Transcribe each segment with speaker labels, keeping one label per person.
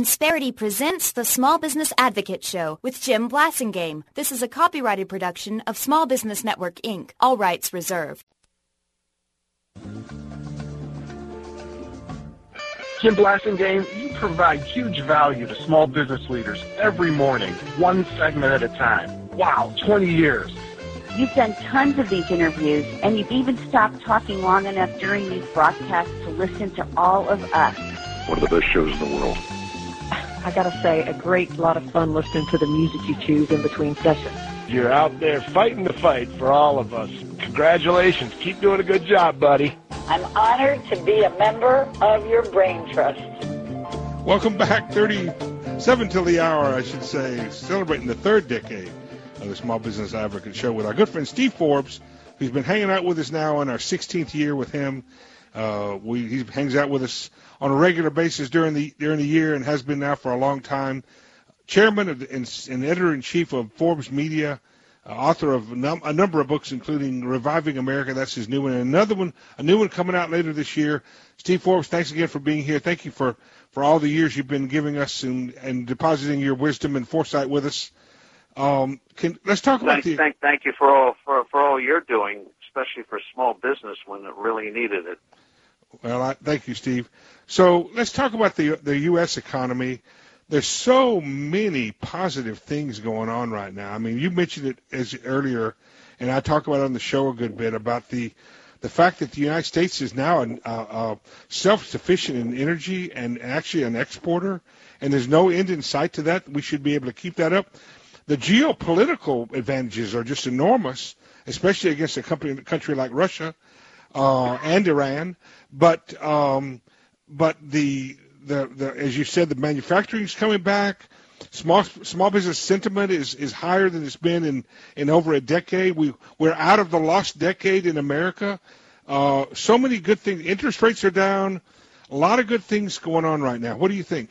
Speaker 1: Insperity presents the Small Business Advocate Show with Jim Blasingame. This is a copyrighted production of Small Business Network, Inc., all rights reserved.
Speaker 2: Jim Blasingame, you provide huge value to small business leaders every morning, one segment at a time. Wow, 20 years.
Speaker 3: You've done tons of these interviews, and you've even stopped talking long enough during these broadcasts to listen to all of us.
Speaker 4: One of the best shows in the world.
Speaker 5: I gotta say, a great lot of fun listening to the music you choose in between sessions.
Speaker 6: You're out there fighting the fight for all of us. Congratulations. Keep doing a good job, buddy.
Speaker 7: I'm honored to be a member of your Brain Trust.
Speaker 8: Welcome back. 37 till the hour, I should say, celebrating the third decade of the Small Business Advocate Show with our good friend Steve Forbes, who's been hanging out with us now in our 16th year with him. He hangs out with us on a regular basis during the year and has been now for a long time. Chairman and editor-in-chief of Forbes Media, author of a number of books, including Reviving America. That's his new one. And a new one coming out later this year. Steve Forbes, thanks again for being here. Thank you for all the years you've been giving us and depositing your wisdom and foresight with us. Let's talk about
Speaker 9: Thank you for all you're doing, especially for small business when it really needed it.
Speaker 8: Well, thank you, Steve. So let's talk about the U.S. economy. There's so many positive things going on right now. I mean, you mentioned it earlier, and I talk about it on the show a good bit about the fact that the United States is now self-sufficient in energy and actually an exporter, and there's no end in sight to that. We should be able to keep that up. The geopolitical advantages are just enormous, especially against a country like Russia and Iran. But the as you said, the manufacturing is coming back. Small business sentiment is higher than it's been in over a decade. We're out of the lost decade in America. So many good things. Interest rates are down. A lot of good things going on right now. What do you think?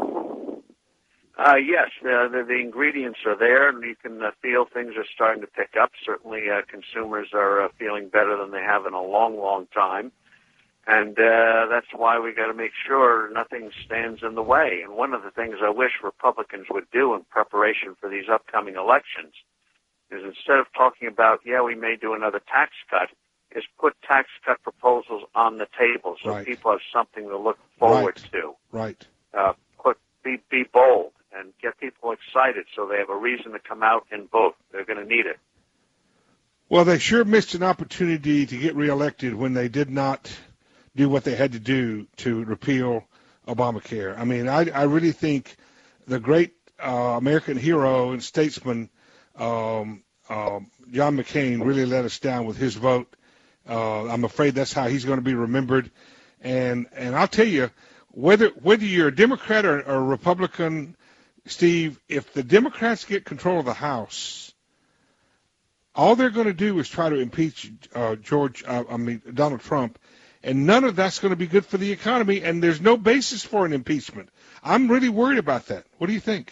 Speaker 9: Yes, the ingredients are there, and you can feel things are starting to pick up. Certainly, consumers are feeling better than they have in a long, long time. And that's why we got to make sure nothing stands in the way. And one of the things I wish Republicans would do in preparation for these upcoming elections is instead of talking about, we may do another tax cut, is put tax cut proposals on the table so people have something to look forward to.
Speaker 8: Right.
Speaker 9: Be bold and get people excited so they have a reason to come out and vote. They're going to need it.
Speaker 8: Well, they sure missed an opportunity to get reelected when they did not do what they had to do to repeal Obamacare. I mean, I really think the great American hero and statesman, John McCain, really let us down with his vote. I'm afraid that's how he's going to be remembered. And I'll tell you, whether you're a Democrat or a Republican, Steve, if the Democrats get control of the House, all they're going to do is try to impeach Donald Trump. And none of that's going to be good for the economy, and there's no basis for an impeachment. I'm really worried about that. What do you think?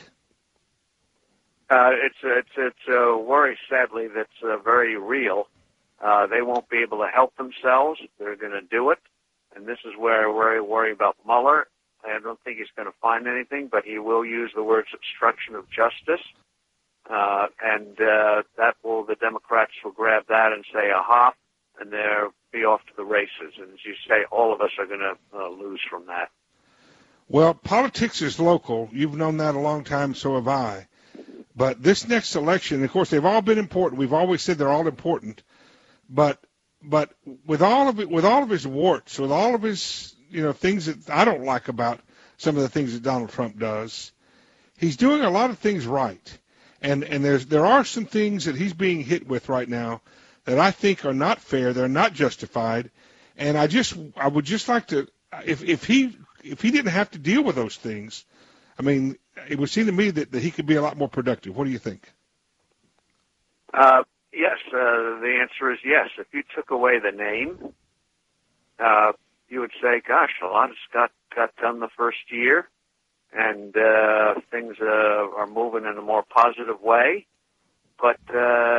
Speaker 9: It's a worry, sadly, that's very real. They won't be able to help themselves. They're going to do it, and this is where I worry about Mueller. I don't think he's going to find anything, but he will use the words obstruction of justice, and the Democrats will grab that and say, aha, and they'll be off to the races. And as you say, all of us are going to lose from that.
Speaker 8: Well, politics is local. You've known that a long time, so have I. But this next election, of course, they've all been important. We've always said they're all important. But with all of his warts, with all of his things that I don't like about some of the things that Donald Trump does, he's doing a lot of things right. And there are some things that he's being hit with right now that I think are not fair, they're not justified, and I would just like to, if he didn't have to deal with those things, I mean, it would seem to me that he could be a lot more productive. What do you think?
Speaker 9: Yes, the answer is yes. If you took away the name, you would say, gosh, a lot got done the first year, and things are moving in a more positive way, but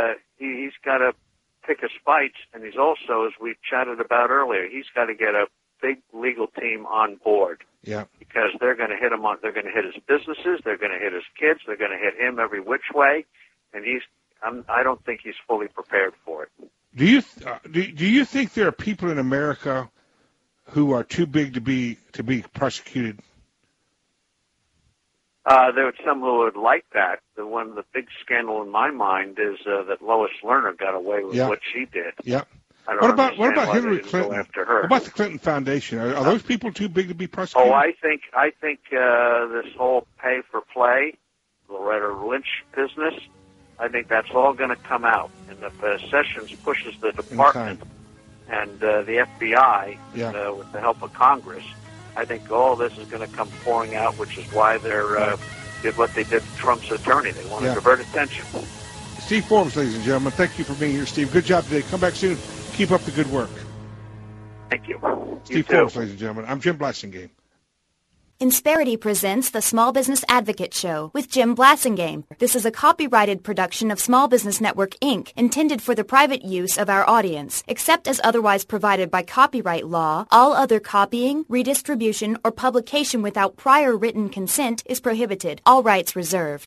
Speaker 9: he's got to pick his fights, and he's also, as we chatted about earlier, he's got to get a big legal team on board.
Speaker 8: Yeah.
Speaker 9: Because they're going to hit him on. They're going to hit his businesses. They're going to hit his kids. They're going to hit him every which way, and I don't think he's fully prepared for it.
Speaker 8: Do you think there are people in America who are too big to be prosecuted?
Speaker 9: There are some who would like that. The big scandal in my mind is that Lois Lerner got away with what she did.
Speaker 8: Yeah.
Speaker 9: What
Speaker 8: about Hillary Clinton?
Speaker 9: After her.
Speaker 8: What about the Clinton Foundation? Are those people too big to be prosecuted?
Speaker 9: Oh, I think this whole pay for play, Loretta Lynch business, I think that's all going to come out. And if Sessions pushes the department and the FBI with the help of Congress, I think all this is going to come pouring out, which is why they're did what they did to Trump's attorney. They want to divert attention.
Speaker 8: Steve Forbes, ladies and gentlemen, thank you for being here, Steve. Good job today. Come back soon. Keep up the good work.
Speaker 9: Thank you.
Speaker 8: Steve Forbes, ladies and gentlemen. I'm Jim Blasingame.
Speaker 1: Insperity presents the Small Business Advocate Show with Jim Blasingame. This is a copyrighted production of Small Business Network, Inc., intended for the private use of our audience. Except as otherwise provided by copyright law, all other copying, redistribution, or publication without prior written consent is prohibited. All rights reserved.